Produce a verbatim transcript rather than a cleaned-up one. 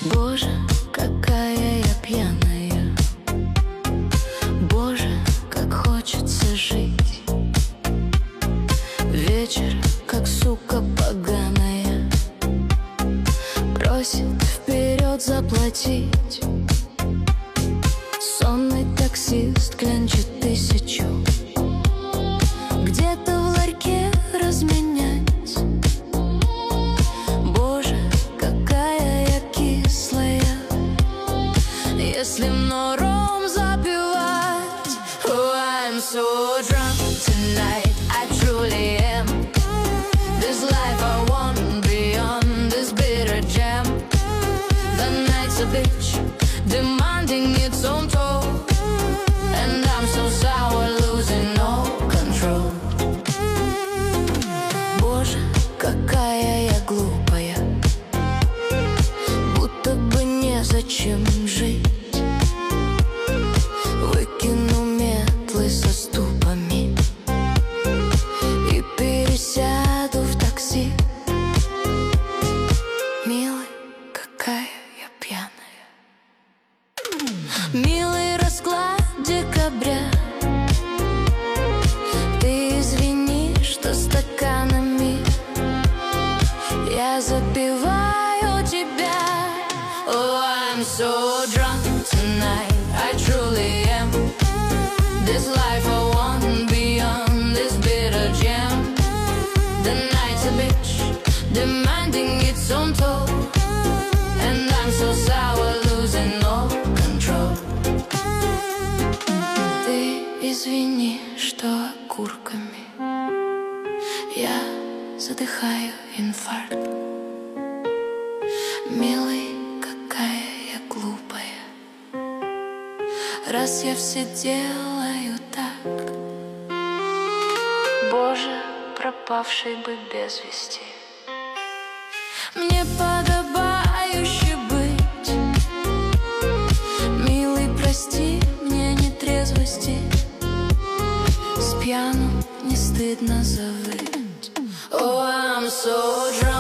Боже, какая я пьяная. Боже, как хочется жить. Вечер, как сука поганая, просит вперед заплатить. Сонный таксист клянчит тысячу, где-то в ларьке разменять. Боже, какая я кислая, если мной ром запивать. Oh, I'm so drunk tonight, I truly am. This life I want beyond this bitter jam. The night's a bitch, demanding its own toll, and I'm so sour, losing all control. Боже, какая я глупая, будто бы незачем жить. Выкину метлы со ступами и пересяду в такси. Милый, какая я пьяная. Милый расклад декабря, ты извини, что стаканами я запиваю тебя. Oh, I'm so drunk tonight, I truly am. This life I want beyond this bitter jam. The night's a bitch, demanding its own toll, and I'm so sour, losing all control. Ты извини, что окурками я задыхаю инфаркт. Милый, какая я глупая, раз я все делаю так. Боже, пропавший бы без вести, мне подобающе быть. Милый, прости мне нетрезвости, с пьяну не стыдно завыть. Oh, I'm so drunk.